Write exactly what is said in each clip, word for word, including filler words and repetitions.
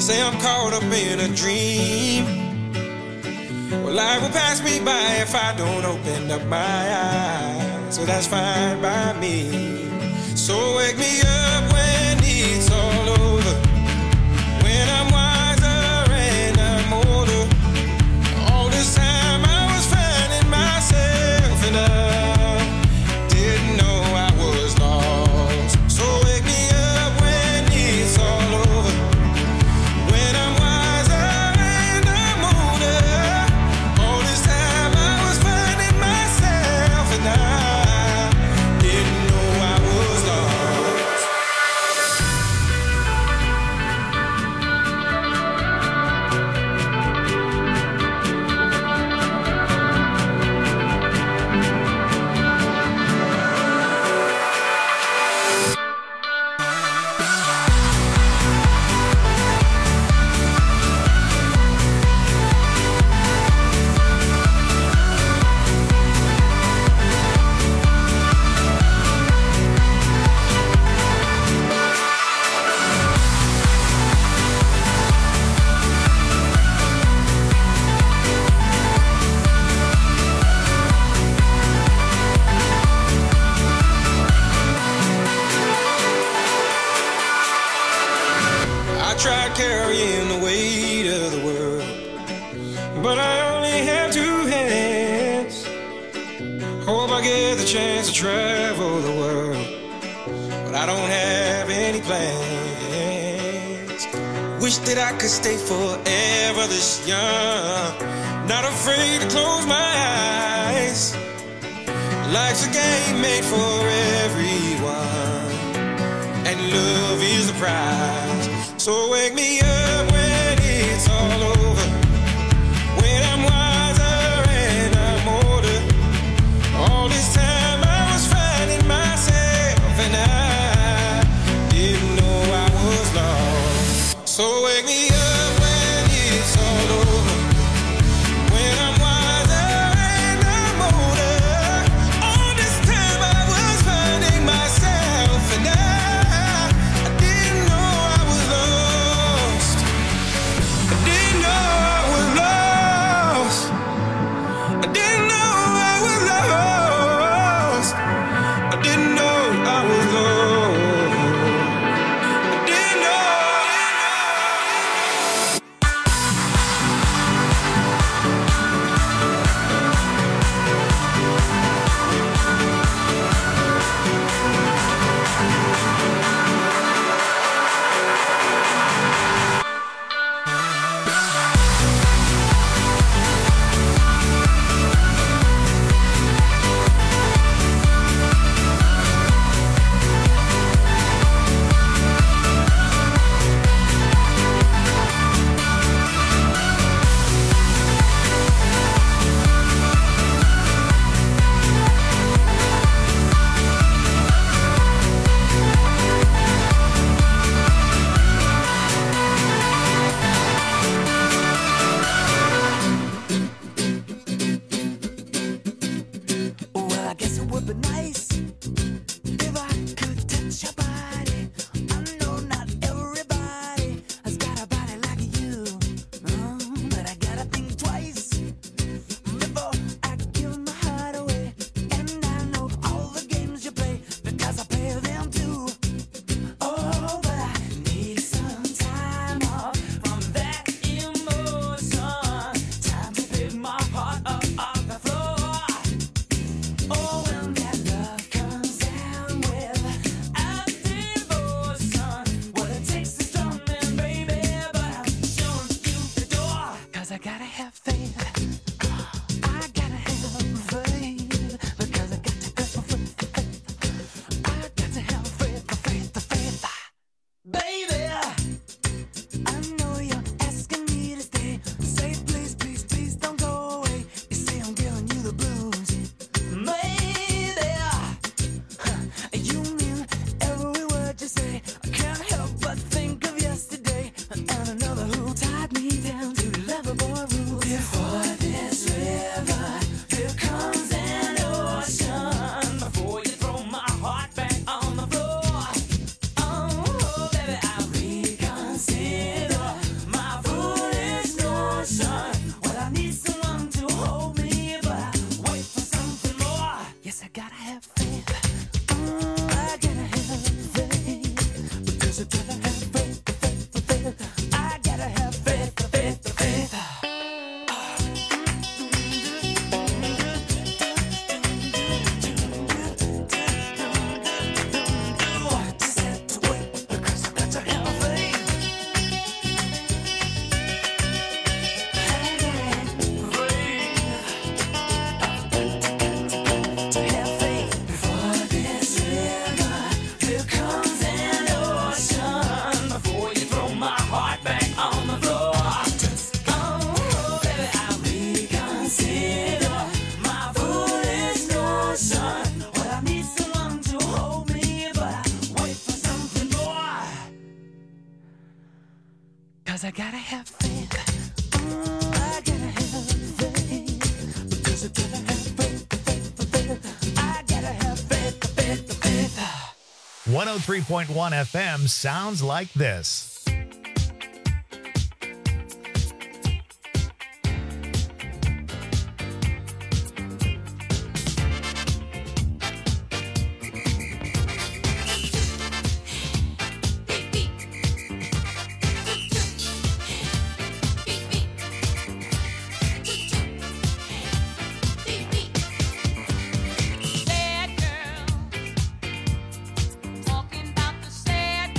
Say I'm caught up in a dream. Well, life will pass me by if I don't open up my eyes. So that's fine by me. So wake me up when it's all over, when I'm wiser and I'm older. All this time I was finding myself and I didn't know I was lost. So wake me up when it's all over, when I'm wiser and I'm older. All this time I was finding myself and I didn't know I was lost. I tried carrying the weight of the world, but I only have two hands. Hope I get the chance to travel the world, but I don't have any plans. Wish that I could stay forever this young, not afraid to close my eyes. Life's a game made for everyone, and love is the prize. So wake me up when it's all over, when I'm wiser and I'm older. All this time I was finding myself and I didn't know I was lost. So wake me up when it's all over, when I'm wiser and I'm older. All this time I was finding myself and I I didn't know I was lost. I didn't know I was lost. I didn't know I was lost. I didn't know I was lost. I didn't know. Well, I guess it would be nice if I could touch your body. I know not everybody has got a body like you, um, but I gotta think twice before I give my heart away. And I know all the games you play because I play them too. Oh, but I need some time off from that emotion. Time to pick my heart up off the floor. Oh, when that love comes down with a devotion, what it takes is drumming, baby, but I'm showing you the door. 'Cause I gotta have faith, I gotta have faith, because I got to have faith, I got to have faith, faith, faith, baby. I know you're asking me to stay. Say please, please, please don't go away. You say I'm giving you the blues, maybe. Huh, you mean every word you say. I can't help but think of yesterday and another who tied me down to Loverboy rules. Before this river, here comes an ocean. Before you throw my heart back on the floor, oh baby, I reconsider 'Cause I gotta have faith. Oh, I gotta have faith. Because I gotta have faith, faith, faith. I gotta have faith, faith, faith. one oh three point one F M sounds like this. Talking about the sad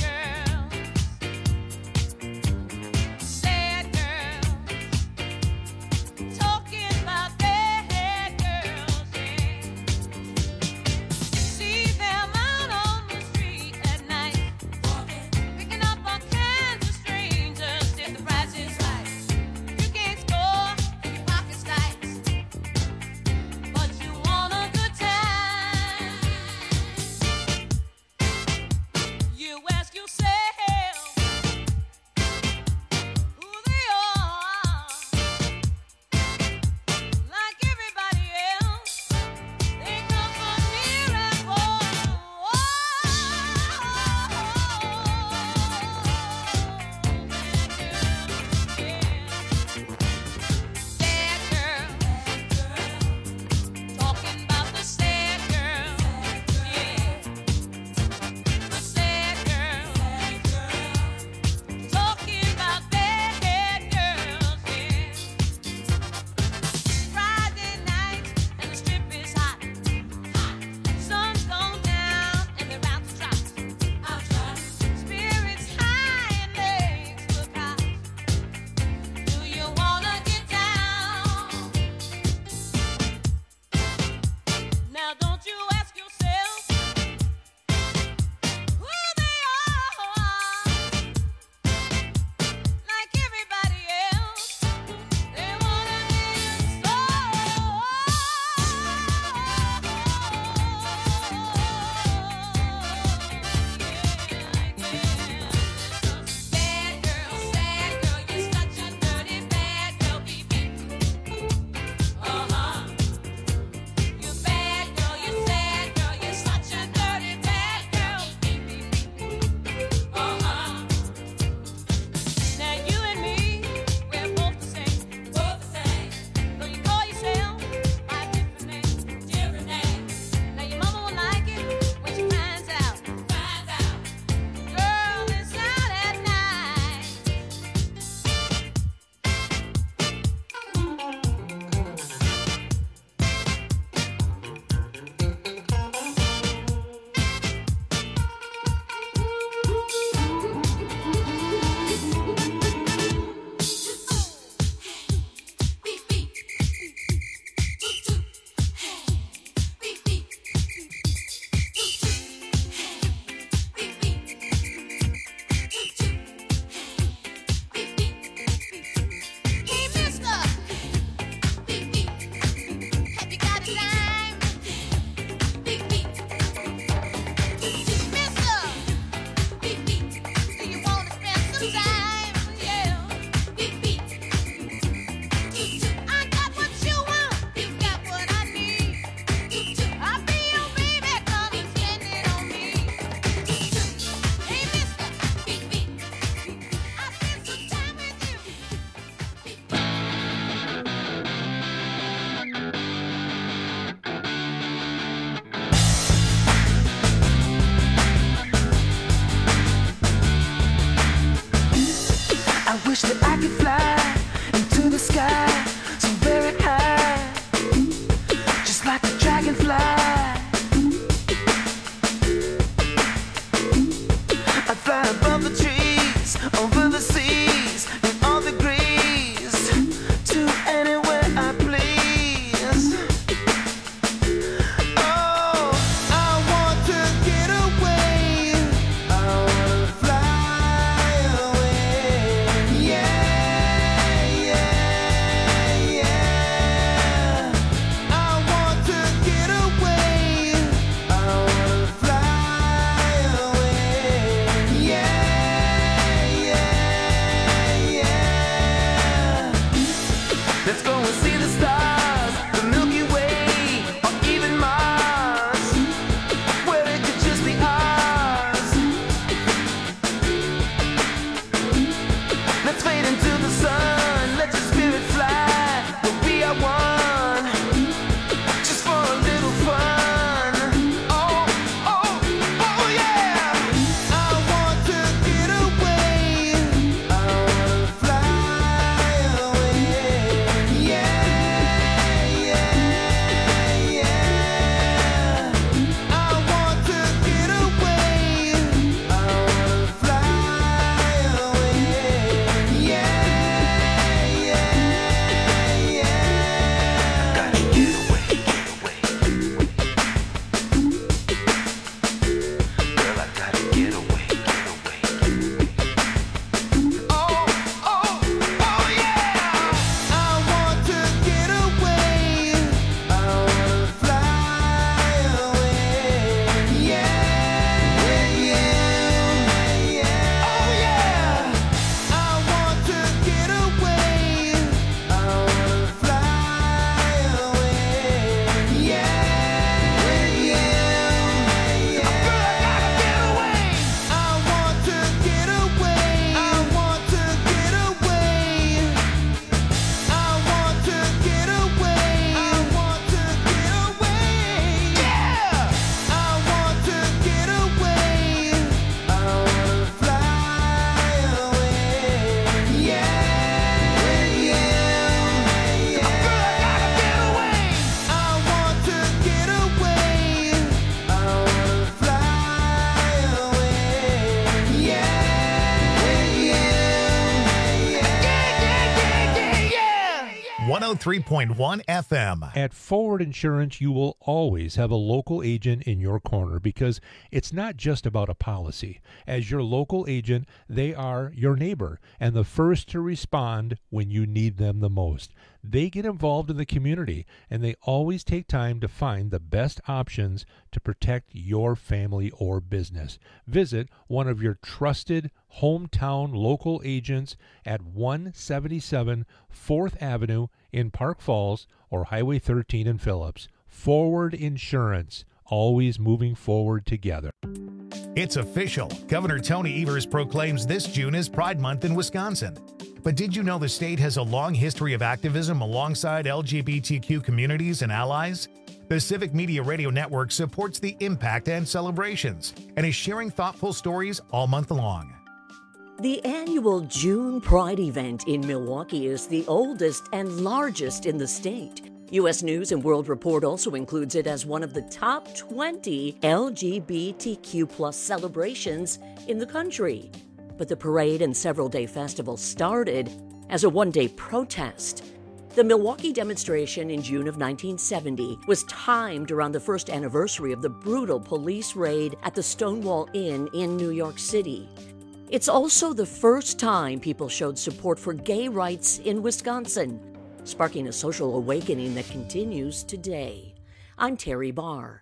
oh three point one F M. At Forward Insurance, you will always have a local agent in your corner because it's not just about a policy. As your local agent, they are your neighbor and the first to respond when you need them the most. They get involved in the community, and they always take time to find the best options to protect your family or business. Visit one of your trusted hometown local agents at one seventy-seven fourth Avenue in Park Falls or Highway thirteen in Phillips. Forward Insurance, always moving forward together. It's official. Governor Tony Evers proclaims this June as Pride Month in Wisconsin. But did you know the state has a long history of activism alongside L G B T Q communities and allies? The Civic Media Radio Network supports the impact and celebrations and is sharing thoughtful stories all month long. The annual June Pride event in Milwaukee is the oldest and largest in the state. U S News and World Report also includes it as one of the top twenty L G B T Q plus celebrations in the country. But the parade and several-day festival started as a one-day protest. The Milwaukee demonstration in June of nineteen seventy was timed around the first anniversary of the brutal police raid at the Stonewall Inn in New York City. It's also the first time people showed support for gay rights in Wisconsin, sparking a social awakening that continues today. I'm Terry Barr.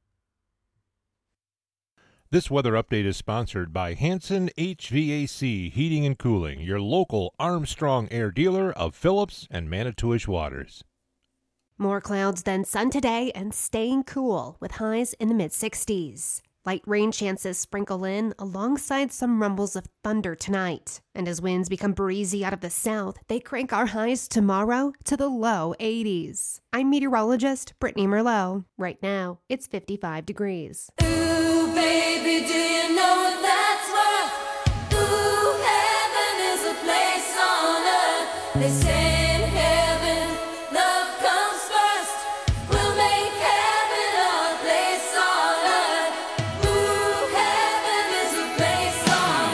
This weather update is sponsored by Hanson H V A C Heating and Cooling, your local Armstrong Air dealer of Phillips and Manitowish Waters. More clouds than sun today and staying cool with highs in the mid-sixties. Light rain chances sprinkle in alongside some rumbles of thunder tonight. And as winds become breezy out of the south, they crank our highs tomorrow to the low eighties. I'm meteorologist Brittany Merlot. Right now, it's fifty-five degrees. Ooh, baby, do you know what that's worth? Ooh, heaven is a place on earth. They say in heaven, love comes first. We'll make heaven a place on earth. Ooh, heaven is a place on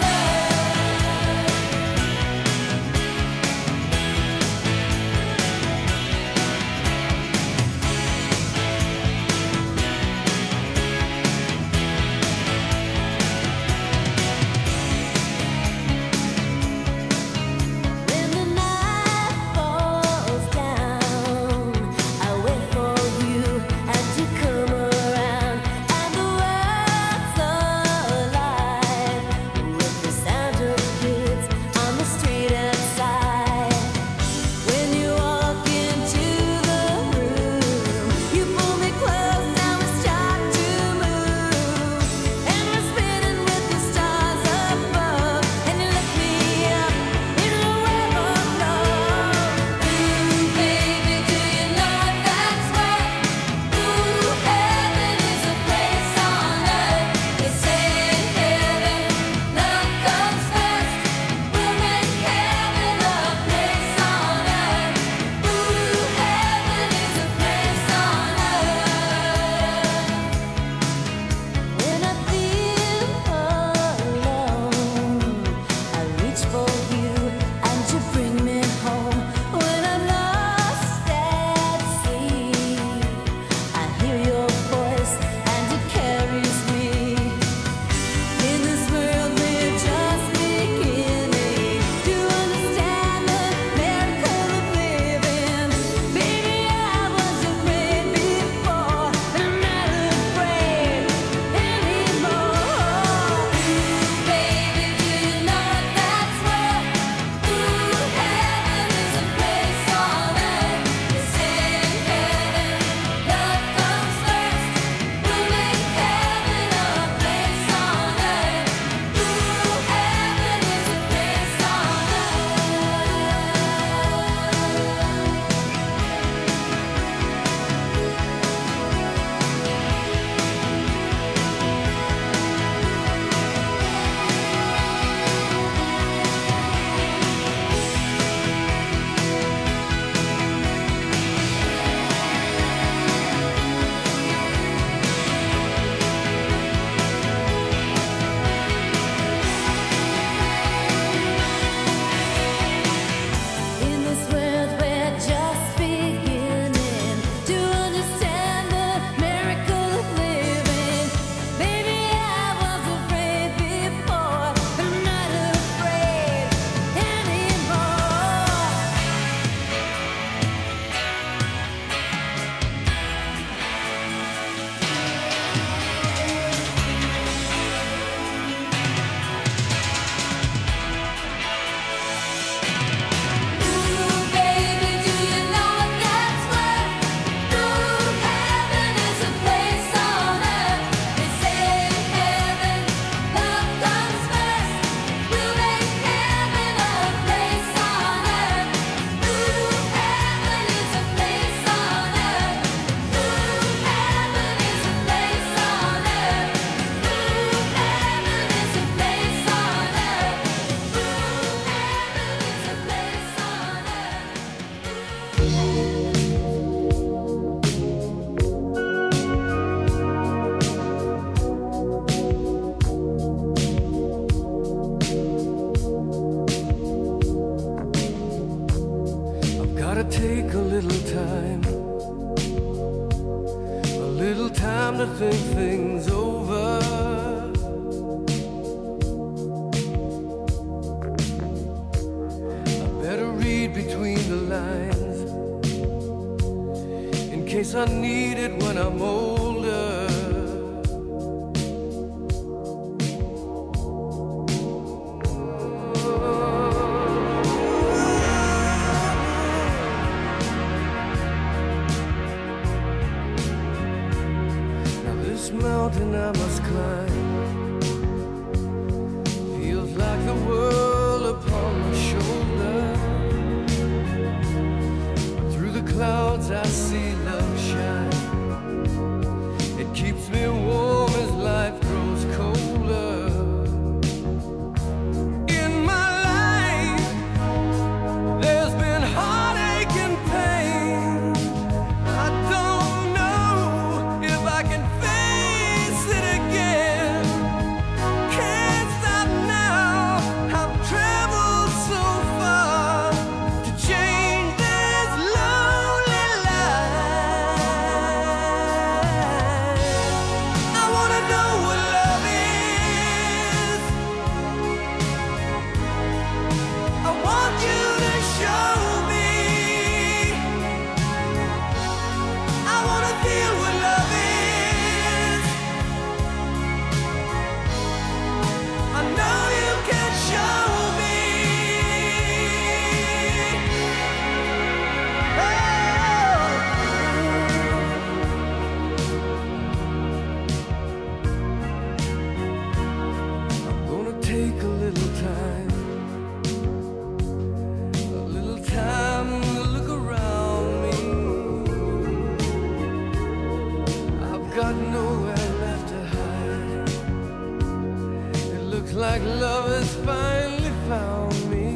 place I need it when I'm older. Now this mountain I must climb feels like the world upon my shoulder. Through the clouds I see love shine. It keeps me warm as life grows colder. In my life there's been heartache and pain. I don't know if I can face it again. Can't stop now. I've traveled so far to change this lonely life. I wanna know what love is. I want you to show me. I wanna feel what love is. I know you can show me. I'm gonna take a little time, a little time to look around me. I've got nowhere left to hide. It looks like love has finally found me.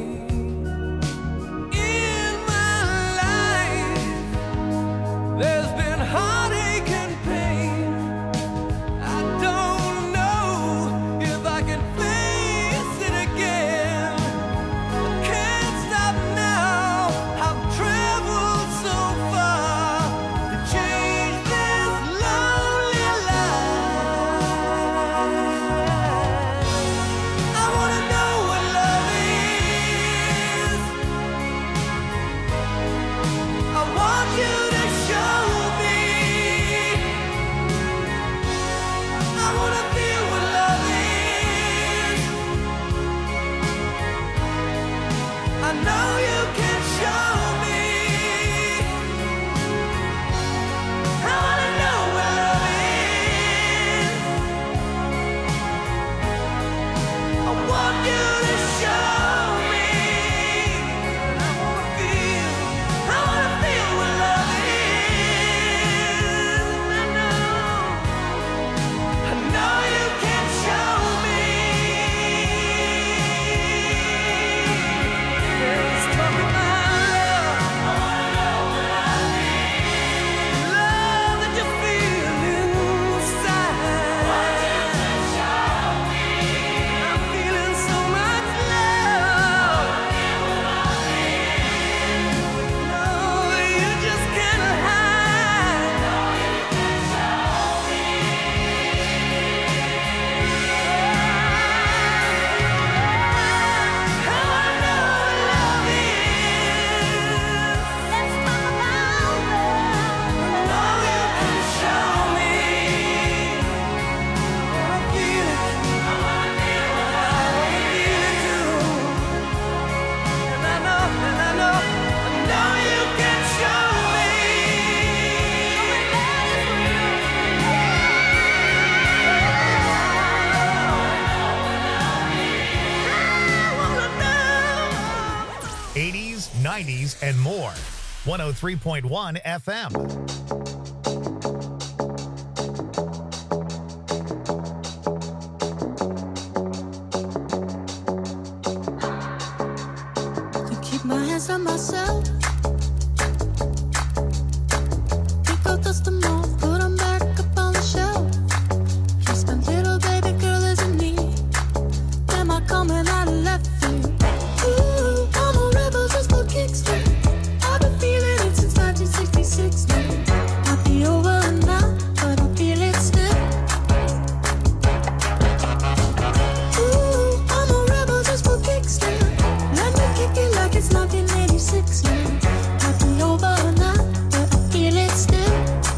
In my life, there's been heartache and pain. I don't know if I can face it again. I can't stop now. I've traveled so far to change this lonely life. I wanna know what love is. I want you to show me. I wanna feel what love is. I know you can show me. I wanna know what love is. I want you to show me. I wanna feel, I wanna feel what love is. I know, I know you can show me. Let's talk about love. I wanna know what love is. Love that you feel inside. Want you to show me. I'm feeling so much love. No, you just can't hide. I wanna know what love is. Let's talk about love. Know you can show me. I wanna feel it. I wanna feel it. I wanna feel it too. And I know, and I know, I know you can show me. I wanna know. eighties, nineties, and more. one oh three point one F M. To keep my hands on myself. Pick up, dust them off, put 'em back up on the shelf. Kiss my little baby girl is in need. Am I coming out of left field? Ooh, I'm a rebel just for kicks. I've been feeling it since nineteen sixty-six now. Might be over now, but I feel it still. Ooh, I'm a rebel just for kicks now. Let me kick it like it's nineteen eighty-six now. Might be over now, but I feel it still.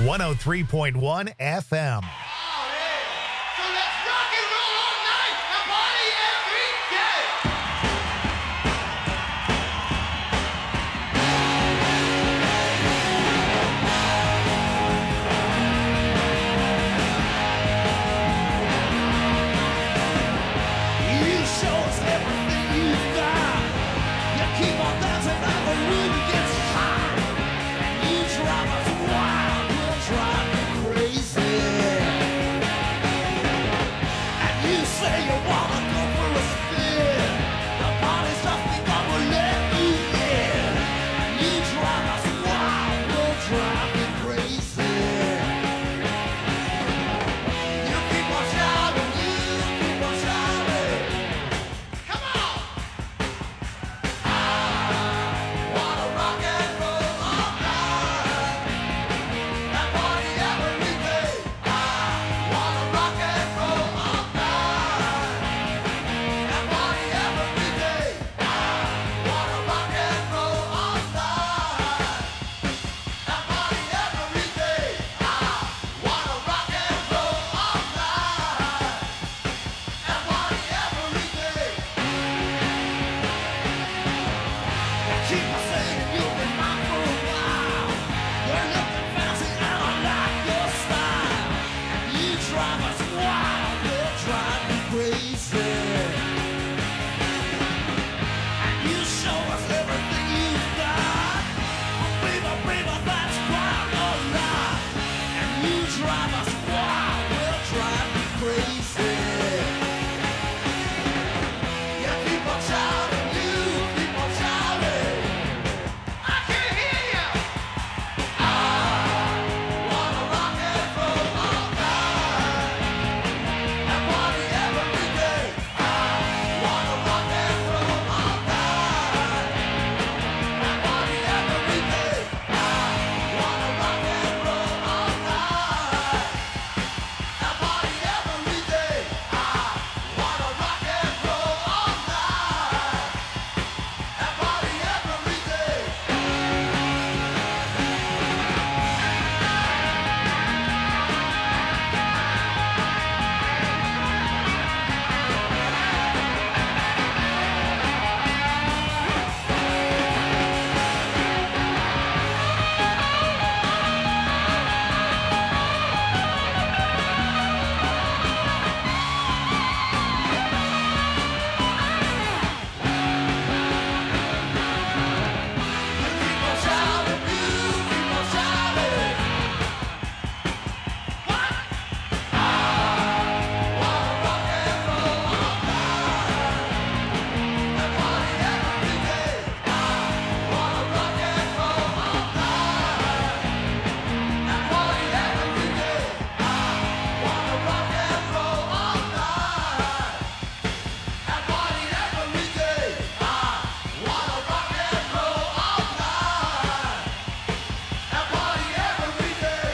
one oh three point one F M. So let's rock and roll all night and party every day. You show us everything you've got. You keep on dancing and the room gets hot. And you drive us wild, you drive me crazy. And you say you wanna go for a spin. The party's just begun, we'll let you in. And you drive us wild, you drive me crazy. You keep on shouting, you keep on shouting. Come on! Wanna rock and roll all night and party every day. Wanna rock and roll all night and party every day. Wanna rock and roll all night and party every day. Wanna rock and roll all night and party every day. Keep on saying you've been mine for a while. You're looking fancy and I like your style. And you drive us wild, you drive me crazy. And you show us everything you've got. Oh, baby, baby, that's quite a lot. And you drive us wild, you drive me crazy. You keep on shouting, you keep on shouting. I can't hear you. I wanna rock and roll all night and party every day. I wanna rock and roll all night and party every day. I wanna rock and roll all night and party every day. I wanna rock and roll all night and party every day. Keep on shouting, you keep on shouting. What? I wanna rock and roll all night and party every day. I wanna rock and roll all night and party every day. I wanna rock and roll all night and party every day. I wanna rock and roll all night and party every day.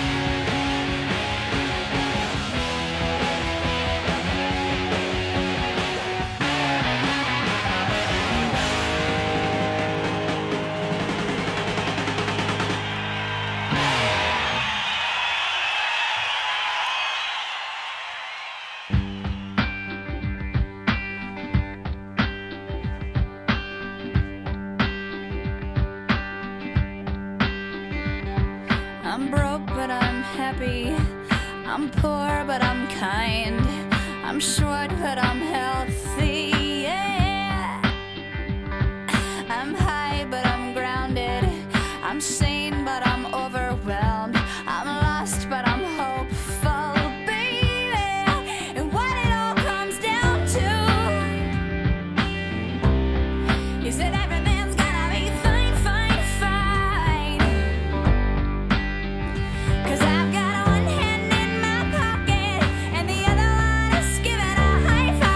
I'm broke, but I'm happy. I'm poor, but I'm kind. I'm short, but I'm healthy. Yeah. I'm high, but I'm grounded. I'm sane, but I'm overwhelmed. I'm lost, but I'm hopeful, baby. And what it all comes down to, you said everything's gonna be fine, fine, fine. 'Cause I've got one hand in my pocket and the other one is giving a high five.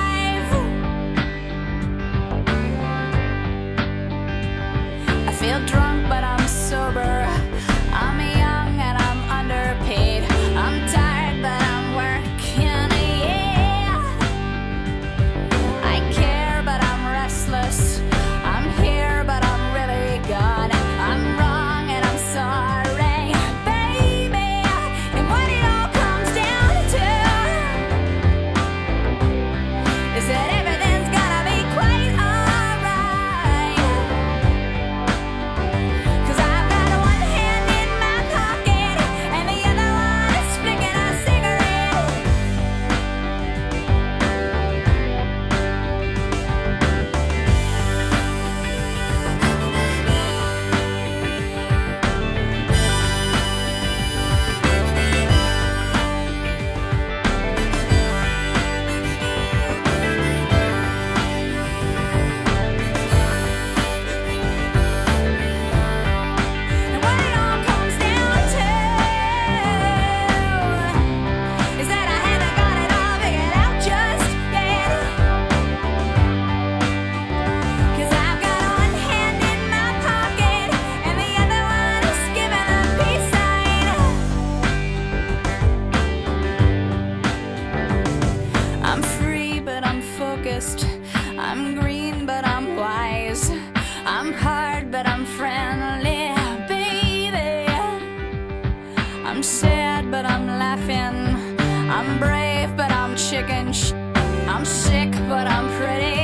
forest. I'm green, but I'm wise. I'm hard, but I'm friendly, baby. I'm sad, but I'm laughing. I'm brave, but I'm chicken. Sh- I'm sick, but I'm pretty.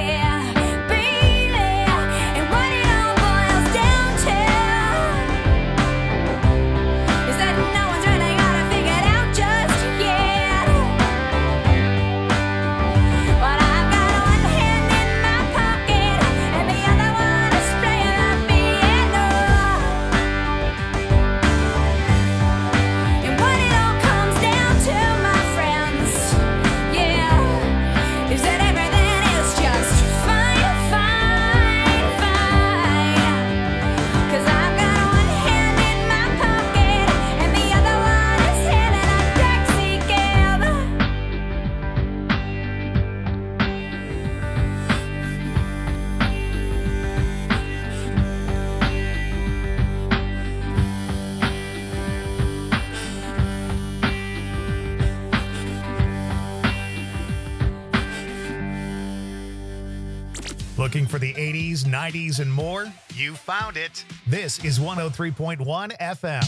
Looking for the eighties, nineties, and more? You found it. This is one oh three point one F M.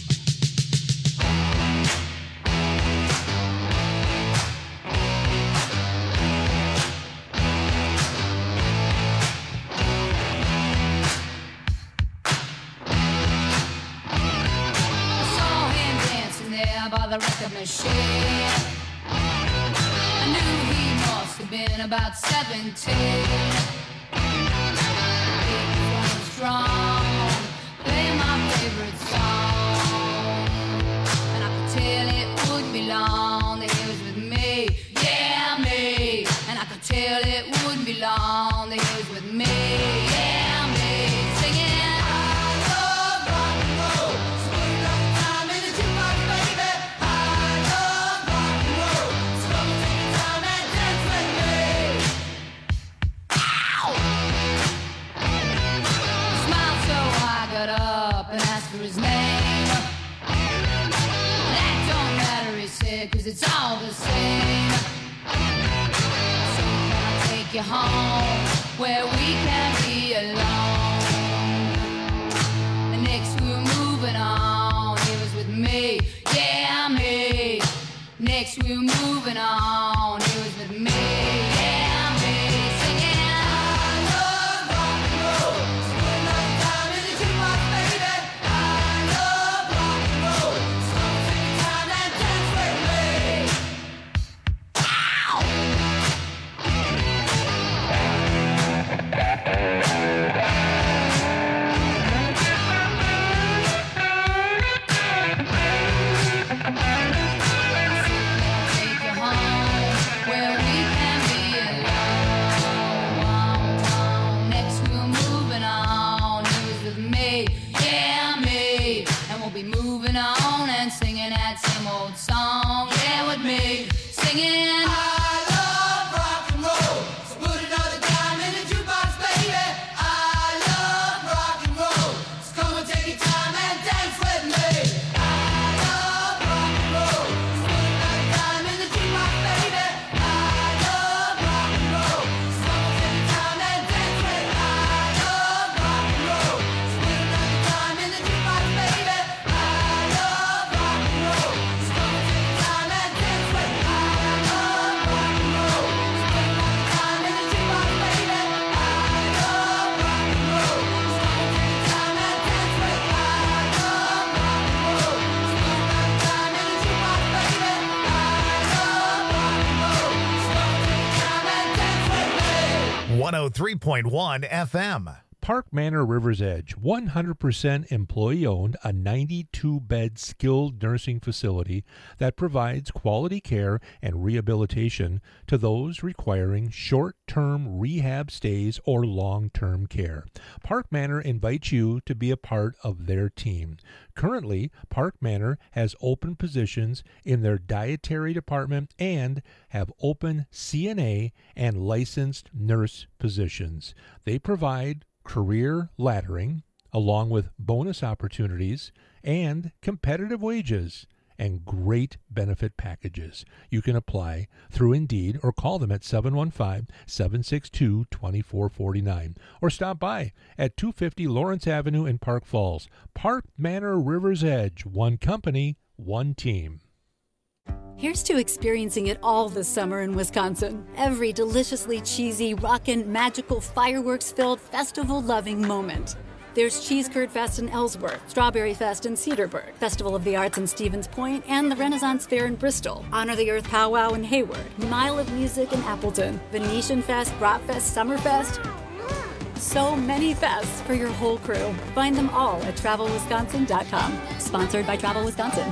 By the record machine, I knew he must have been about seventeen. He was strong, play my favorite song, and I could tell it wouldn't be long that he was with me, yeah me. And I could tell it wouldn't be long that he was with me, yeah me, singing. His name. That don't matter, he said, cause it's all the same. So can I take you home where we can be alone? And next we were moving on, he was with me, yeah me. Next we were moving on, he was with me, yeah me. Singing. one oh three point one F M. Park Manor River's Edge, one hundred percent employee-owned, a ninety-two bed skilled nursing facility that provides quality care and rehabilitation to those requiring short-term rehab stays or long-term care. Park Manor invites you to be a part of their team. Currently, Park Manor has open positions in their dietary department and have open C N A and licensed nurse positions. They provide career laddering, along with bonus opportunities and competitive wages. and great benefit packages. You can apply through Indeed or call them at seven one five, seven six two, two four four nine or stop by at two fifty Lawrence Avenue in Park Falls. Park Manor River's Edge, one company, one team. Here's to experiencing it all this summer in Wisconsin. Every deliciously cheesy, rockin', magical, fireworks-filled, festival-loving moment. There's Cheese Curd Fest in Ellsworth, Strawberry Fest in Cedarburg, Festival of the Arts in Stevens Point, and the Renaissance Fair in Bristol, Honor the Earth Powwow in Hayward, Mile of Music in Appleton, Venetian Fest, Bratfest, Summerfest. So many fests for your whole crew. Find them all at travel wisconsin dot com. Sponsored by Travel Wisconsin.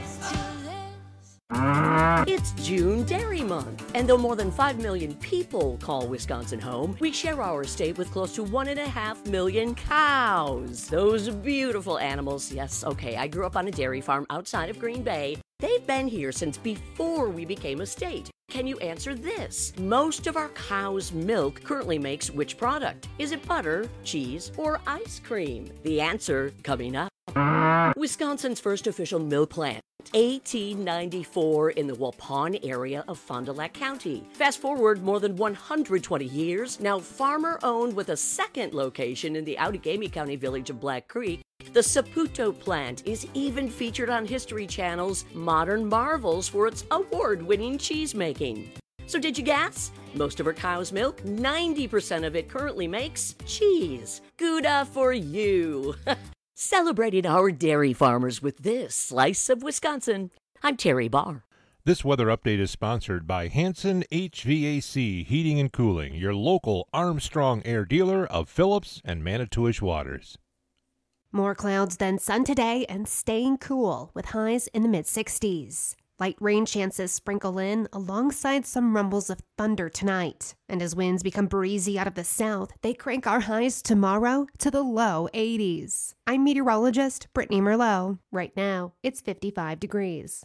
It's June Dairy Month, and though more than five million people call Wisconsin home, we share our state with close to one and a half million cows. Those beautiful animals. Yes, okay, I grew up on a dairy farm outside of Green Bay. They've been here since before we became a state. Can you answer this? Most of our cow's milk currently makes which product? Is it butter, cheese, or ice cream? The answer coming up. Wisconsin's first official milk plant, eighteen ninety-four, in the Waupun area of Fond du Lac County. Fast forward more than one hundred twenty years, now farmer-owned with a second location in the Outagamie County village of Black Creek. The Saputo plant is even featured on History Channel's Modern Marvels for its award-winning cheese making. So did you guess? Most of our cow's milk, ninety percent of it currently makes cheese. Gouda for you! Celebrating our dairy farmers with this slice of Wisconsin. I'm Terry Barr. This weather update is sponsored by Hanson H V A C Heating and Cooling, your local Armstrong Air dealer of Phillips and Manitowish Waters. More clouds than sun today and staying cool with highs in the mid sixties. Light rain chances sprinkle in alongside some rumbles of thunder tonight. And as winds become breezy out of the south, they crank our highs tomorrow to the low eighties. I'm meteorologist Brittany Merlot. Right now, it's fifty-five degrees.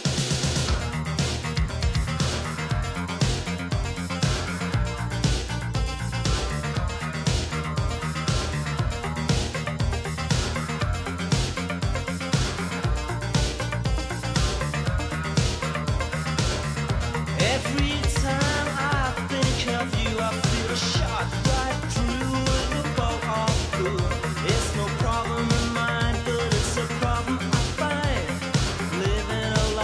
Every time I think of you, I feel a shot right through the bow of blue. It's no problem of mine, but it's a problem I find. Living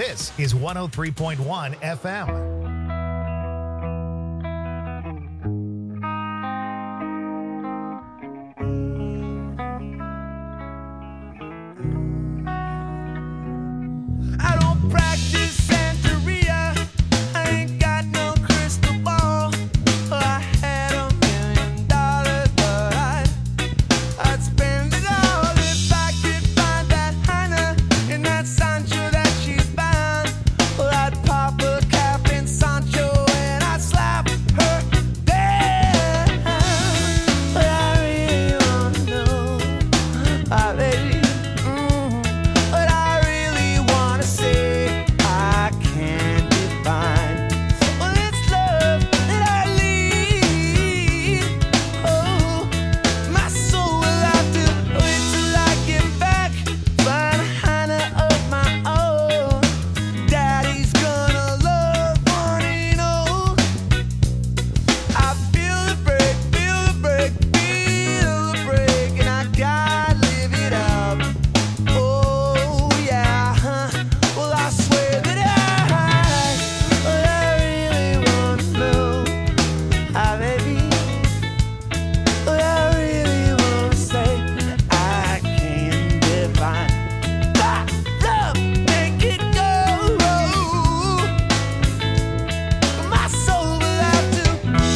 This is one oh three point one F M. I don't practice Santeria. I ain't got no crystal ball. I had a million dollars, but I'd, I'd spend it all if I could find that Hannah in that Sancho that she's bound. Well, I'd pop a cap in Sancho and I'd slap her down. But I really wanna know, ah, baby. But I really wanna say I can't define. Well, it's love that I lead. Oh, my soul will have to wait till I get back. Find a Hannah of my own. Daddy's gonna love one and all. I feel the break, feel the break, feel the break, and I gotta live it up. Oh yeah, huh? Well, I swear that I, well, I really wanna know, ah, baby. Well, I really wanna say I can't define. That love, make it go. My soul will have to.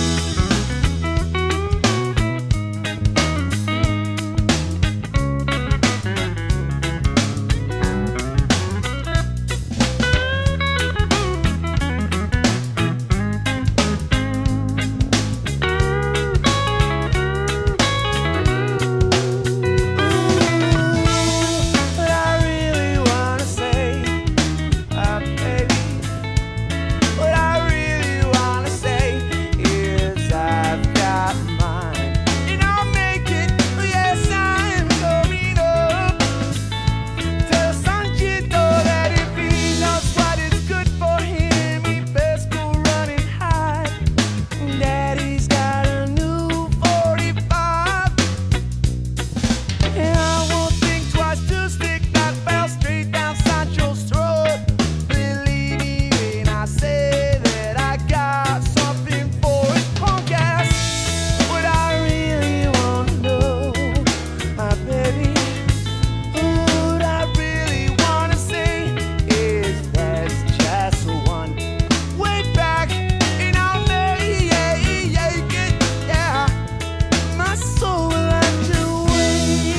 But I really wanna say, ah, baby. What I really wanna say is I've got mine, and I'll make it. Yes, I'm coming up. Tell Sanchito that if he knows what is good for him, he best go run and hide. Daddy's got a new forty-five. And I won't think twice to stick that bell straight down Sancho's throat. Believe me when I say that I got something for his punk ass. What I really wanna know, my baby, what I really wanna say is that's just one way back, and I'll make it, yeah. My soul will have to wait.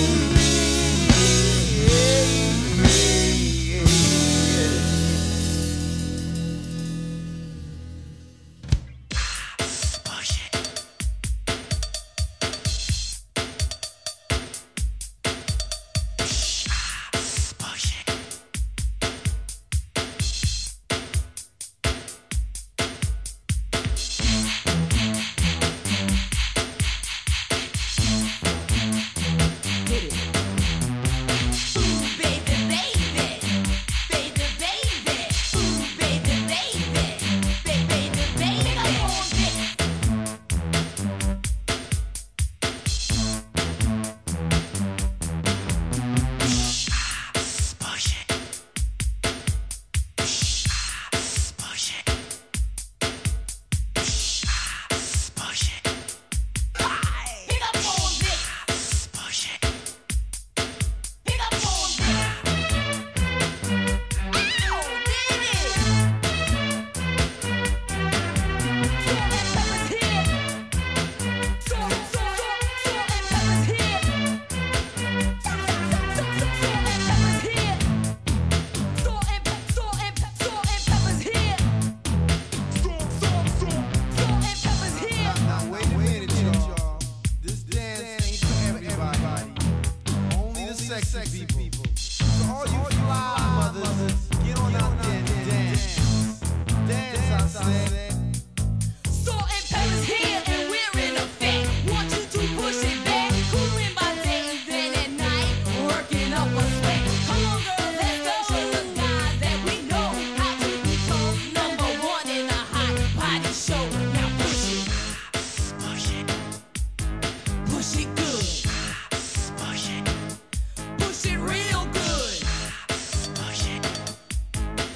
Push it. Push it. Now wait a minute, y'all. This dance ain't for everybody. Only the sexy people. So all you fly mothers, get on out there and dance. Dance, I said. Salt and pepper's here and we're in effect. Want you to push it back. Cooling by day and then at night. Working up a sweat. Come on, girl, let's go. Show the guys that we know how to become number one in a hot body show. Now push it. Push it. Push it good. Push it. Push it real good. Push it.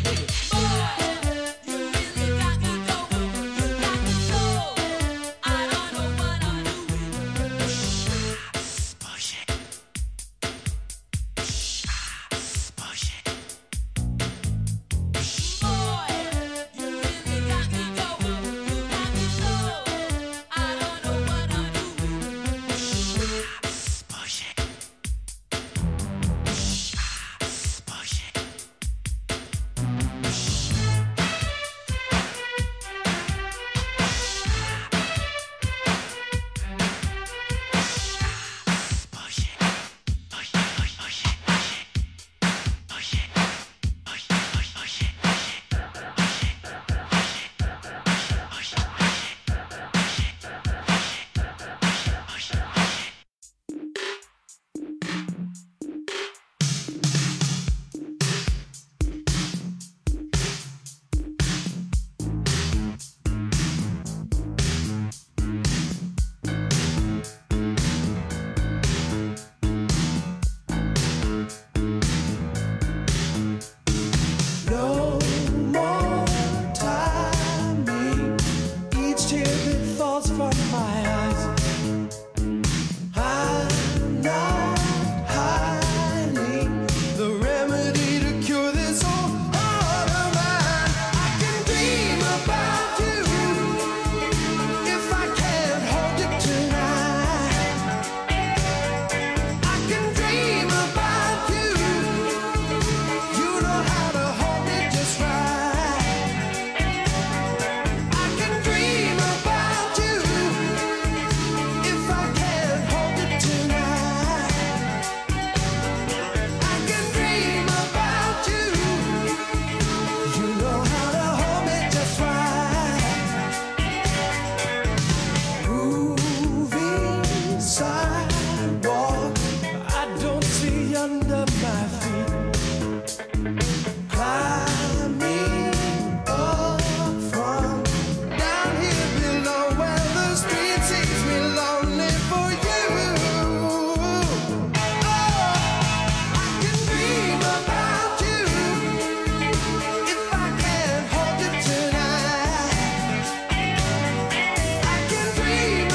baby.